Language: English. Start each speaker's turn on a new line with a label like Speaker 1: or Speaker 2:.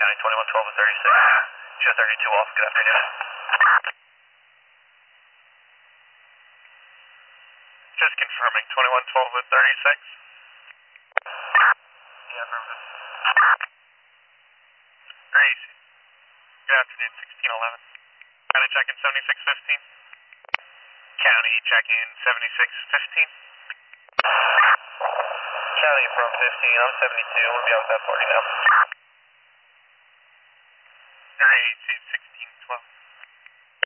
Speaker 1: County 2112 and 36. Show 32 off. Good afternoon. Just confirming 2112 and 36. Yeah, affirmative. Very easy. Good afternoon, 1611. County check-in 7615. County check-in 7615. County from 15, I'm 72. I'm going to be out with that party now. Very easy,